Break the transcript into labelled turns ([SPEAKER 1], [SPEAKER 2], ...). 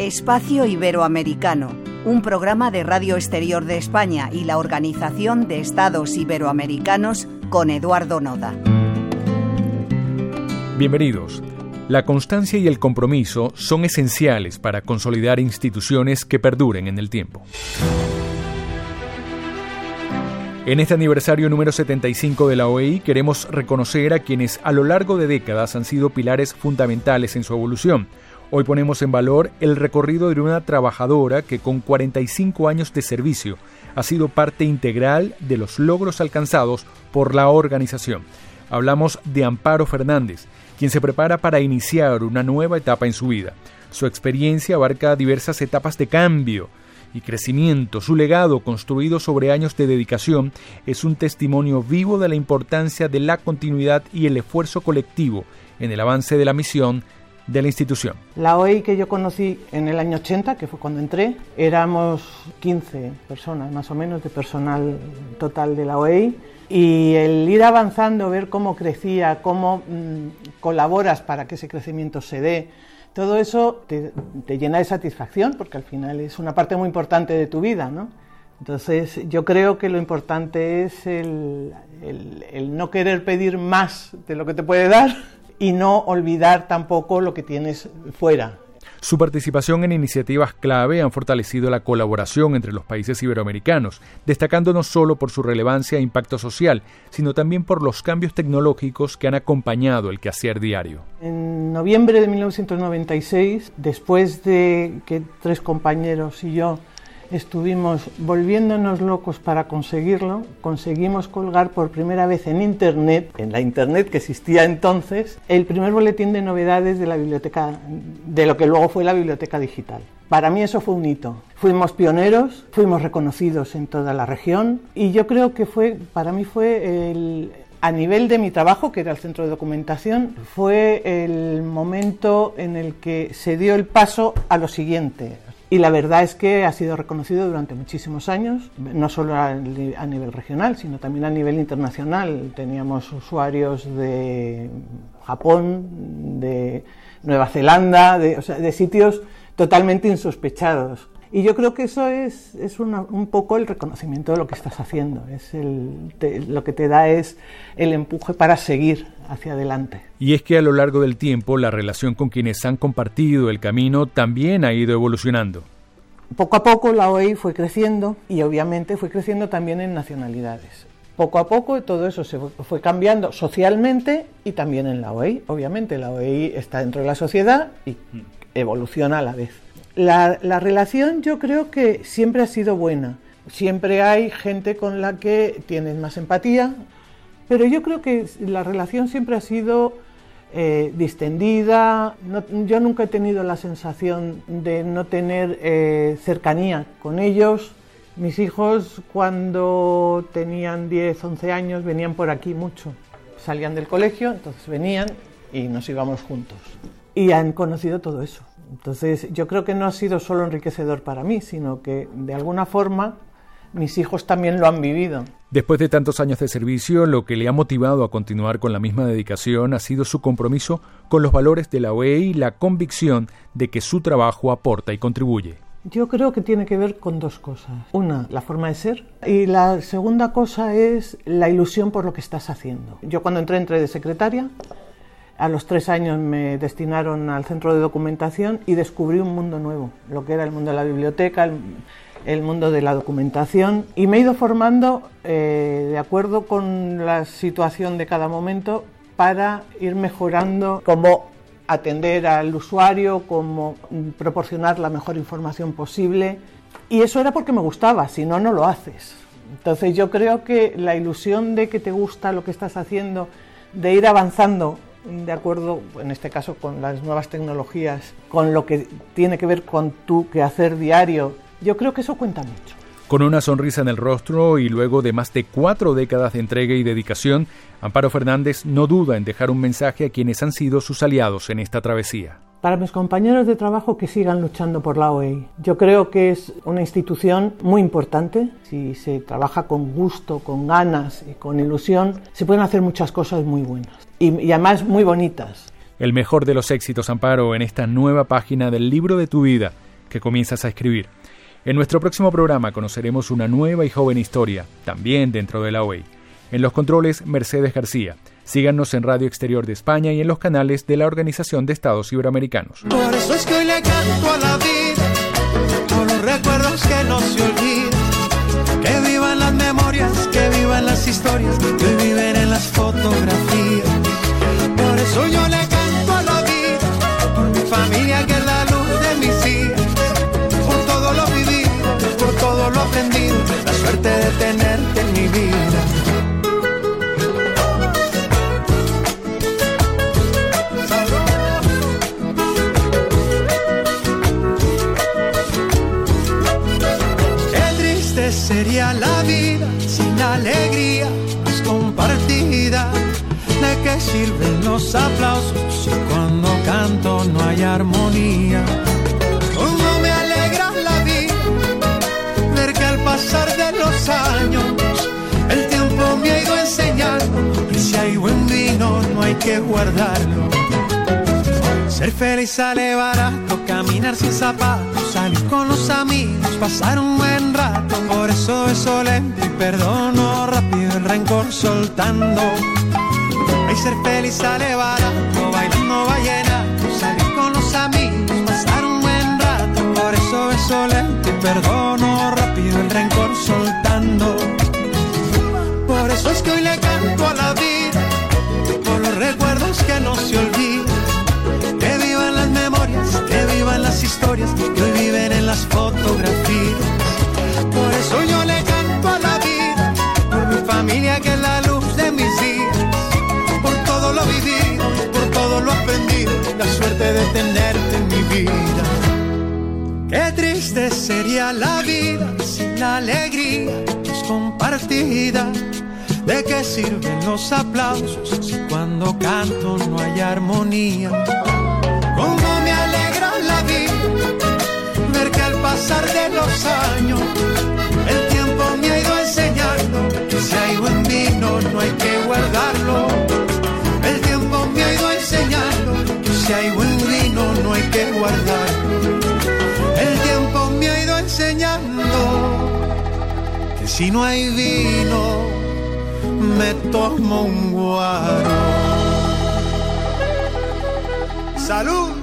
[SPEAKER 1] Espacio Iberoamericano, un programa de Radio Exterior de España y la Organización de Estados Iberoamericanos con Eduardo Noda. Bienvenidos. La constancia y el compromiso son esenciales para consolidar instituciones que perduren en el tiempo. En este aniversario número 75 de la OEI queremos reconocer a quienes a lo largo de décadas han sido pilares fundamentales en su evolución. Hoy ponemos en valor el recorrido de una trabajadora que con 45 años de servicio ha sido parte integral de los logros alcanzados por la organización. Hablamos de Amparo Fernández, quien se prepara para iniciar una nueva etapa en su vida. Su experiencia abarca diversas etapas de cambio y crecimiento. Su legado, construido sobre años de dedicación, es un testimonio vivo de la importancia de la continuidad y el esfuerzo colectivo en el avance de la misión de la institución.
[SPEAKER 2] La OEI que yo conocí en el año 80, que fue cuando entré, éramos 15 personas más o menos de personal total de la OEI, y el ir avanzando, ver cómo crecía, cómo colaboras para que ese crecimiento se dé, todo eso te llena de satisfacción, porque al final es una parte muy importante de tu vida, ¿no? Entonces yo creo que lo importante es el no querer pedir más de lo que te puede dar y no olvidar tampoco lo que tienes fuera.
[SPEAKER 1] Su participación en iniciativas clave han fortalecido la colaboración entre los países iberoamericanos, destacando no solo por su relevancia e impacto social, sino también por los cambios tecnológicos que han acompañado el quehacer diario.
[SPEAKER 2] En noviembre de 1996, después de que 3 compañeros y yo estuvimos volviéndonos locos para conseguirlo, conseguimos colgar por primera vez en Internet, en la Internet que existía entonces, el primer boletín de novedades de la biblioteca, de lo que luego fue la biblioteca digital. Para mí eso fue un hito. Fuimos pioneros, fuimos reconocidos en toda la región y yo creo que para mí fue a nivel de mi trabajo, que era el centro de documentación, fue el momento en el que se dio el paso a lo siguiente. Y la verdad es que ha sido reconocido durante muchísimos años, no solo a nivel regional, sino también a nivel internacional. Teníamos usuarios de Japón, de Nueva Zelanda, de sitios totalmente insospechados. Y yo creo que eso es un poco el reconocimiento de lo que estás haciendo. Lo que te da es el empuje para seguir hacia adelante.
[SPEAKER 1] Y es que a lo largo del tiempo la relación con quienes han compartido el camino también ha ido evolucionando.
[SPEAKER 2] Poco a poco la OEI fue creciendo y obviamente fue creciendo también en nacionalidades. Poco a poco todo eso se fue cambiando socialmente y también en la OEI. Obviamente la OEI está dentro de la sociedad y evoluciona a la vez. La relación yo creo que siempre ha sido buena. Siempre hay gente con la que tienes más empatía, pero yo creo que la relación siempre ha sido distendida. Yo nunca he tenido la sensación de no tener cercanía con ellos. Mis hijos cuando tenían 10, 11 años venían por aquí mucho. Salían del colegio, entonces venían y nos íbamos juntos. Y han conocido todo eso. Entonces yo creo que no ha sido solo enriquecedor para mí, sino que de alguna forma mis hijos también lo han vivido.
[SPEAKER 1] Después de tantos años de servicio, lo que le ha motivado a continuar con la misma dedicación ha sido su compromiso con los valores de la OEI y la convicción de que su trabajo aporta y contribuye.
[SPEAKER 2] Yo creo que tiene que ver con 2 cosas. Una, la forma de ser, y la segunda cosa es la ilusión por lo que estás haciendo. Yo cuando entré de secretaria. A los 3 años me destinaron al centro de documentación y descubrí un mundo nuevo, lo que era el mundo de la biblioteca, el mundo de la documentación, y me he ido formando de acuerdo con la situación de cada momento para ir mejorando cómo atender al usuario, cómo proporcionar la mejor información posible, y eso era porque me gustaba, si no, no lo haces. Entonces yo creo que la ilusión de que te gusta lo que estás haciendo, de ir avanzando de acuerdo, en este caso, con las nuevas tecnologías, con lo que tiene que ver con tu quehacer diario, yo creo que eso cuenta mucho.
[SPEAKER 1] Con una sonrisa en el rostro y luego de más de 4 décadas de entrega y dedicación, Amparo Fernández no duda en dejar un mensaje a quienes han sido sus aliados en esta travesía.
[SPEAKER 2] Para mis compañeros de trabajo, que sigan luchando por la OEI. Yo creo que es una institución muy importante. Si se trabaja con gusto, con ganas y con ilusión, se pueden hacer muchas cosas muy buenas y además muy bonitas.
[SPEAKER 1] El mejor de los éxitos, Amparo, en esta nueva página del libro de tu vida, que comienzas a escribir. En nuestro próximo programa conoceremos una nueva y joven historia, también dentro de la OEI. En los controles, Mercedes García. Síganos en Radio Exterior de España y en los canales de la Organización de Estados Iberoamericanos.
[SPEAKER 3] Por eso es que hoy le canto a la vida, por los recuerdos que no se olvidan. Que vivan las memorias, que vivan las historias, que viven en las fotografías. Por eso yo le canto a la vida, por mi familia que es la luz de mis días. Por todo lo vivido, por todo lo aprendido, la suerte de tenerte en mi vida. Sería la vida sin alegría más compartida. ¿De qué sirven los aplausos si cuando canto no hay armonía? Cómo me alegra la vida ver que al pasar de los años el tiempo me ha ido enseñando que si hay buen vino no hay que guardarlo. Ser feliz sale barato, caminar sin zapatos, salir con los amigos, pasar un buen rato. Por eso beso lento y perdono rápido el rencor soltando. Ay, ser feliz sale barato, bailando vallenato, salir con los amigos, pasar un buen rato. Por eso beso lento y perdono rápido el rencor soltando. Por eso es que hoy le canto a la vida, por los recuerdos que no se olvidan. Que vivan las memorias, que vivan las historias, que hoy viven en las fotografías. Por eso yo le canto a la vida, por mi familia que es la luz de mis días. Por todo lo vivido, por todo lo aprendido, la suerte de tenerte en mi vida. Qué triste sería la vida sin la alegría que es compartida. ¿De qué sirven los aplausos si cuando canto no hay armonía? Cómo me alegra la vida ver que al pasar de los años el tiempo me ha ido enseñando que si hay buen vino no hay que guardarlo. El tiempo me ha ido enseñando que si hay buen vino no hay que guardarlo. El tiempo me ha ido enseñando que si no hay vino me tomo un guaro. ¡Salud!